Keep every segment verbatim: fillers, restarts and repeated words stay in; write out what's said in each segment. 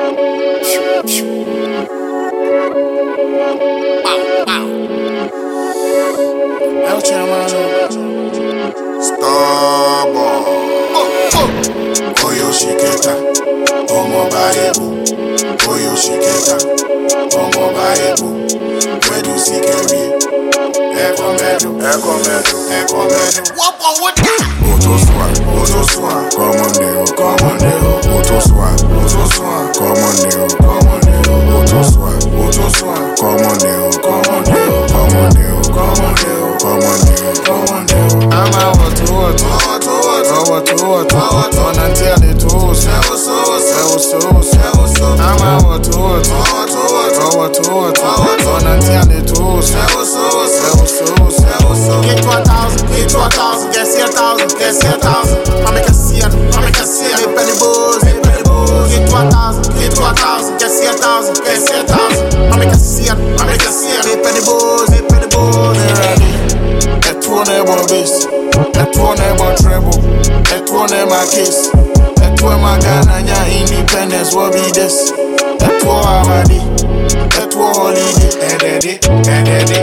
El Chamano Starboy Oyo Shiketa Omo Baebu Oyo Shiketa Omo Baebu Wedu Sikeri Eko Medu Eko Medu Eko Medu Wapo Wata Oto Swa Oto Swa Come on Deo Come on Deo Oto Swa Oto Swa Come on Deo Come on Deo Oto Swa Oto Swa Come on Deo Come on Deo Come on Deo Come on Deo Come on Deo Come on Deo I'm a what what what what what what on until the two seven so seven so seven so I'm a what what what what what what on until the two seven so seven so seven so get to a thousand get to a thousand get see a thousand get see a thousand I make a see it I make a see it penny boys penny boys get to a thousand get to a thousand get see a thousand get see a thousand I make a see it I make a see it penny boys penny boys ready that one about bass that one about treble that one my case that one my Ghana independence will be this that one already that one holiday and daddy and daddy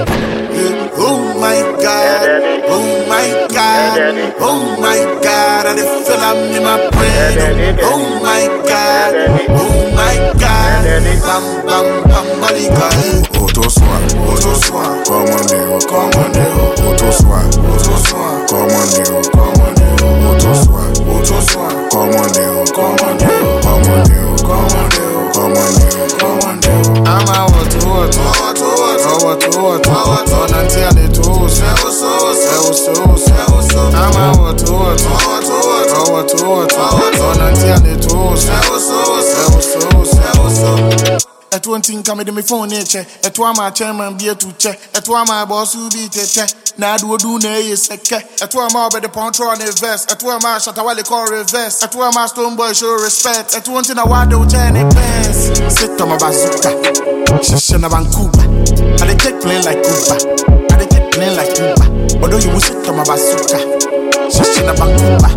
oh my God oh my God oh my God I feel I'm in my brain oh my God oh my God bam bam bam malika Oto Swa Oto Swa come on Deo come on Deo Oto Swa Oto Swa come on Deo come on Deo Oto Swa Oto Swa come on Deo come on Deo come on Deo come on Deo come on Deo come on Deo I'm a what what what what what what on until the two seven so seven so seven so I'm a what what what what what what on until the two seven so seven so seven so at one thing come with me phone nature at one my chairman be to check at one my boss who be te na do do na yes at one my be the control on the vest at one my shot while they call reverse at one my stone boy show respect at one thing I want to change the pants sit on my bazooka shishana bankuba I dey take plane like Cuba I dey take plane like Cuba although you will sit on my bazooka shishana bankuba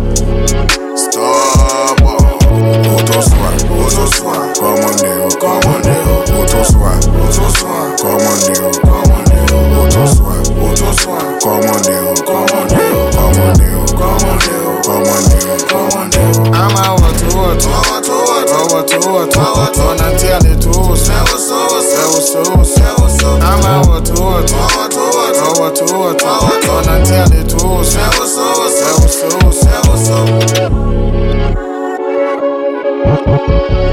stop Oto Swa Oto Swa come on Deo come on Deo Oto Swa Oto Swa come on Deo come on Deo Oto Swa Oto Swa come on Deo come on Deo come on Deo come on Deo come on Deo come on Deo I'm a what what what what what what on until the two seven so seven so seven so I'm a what what what what what what on until the two seven so seven so seven so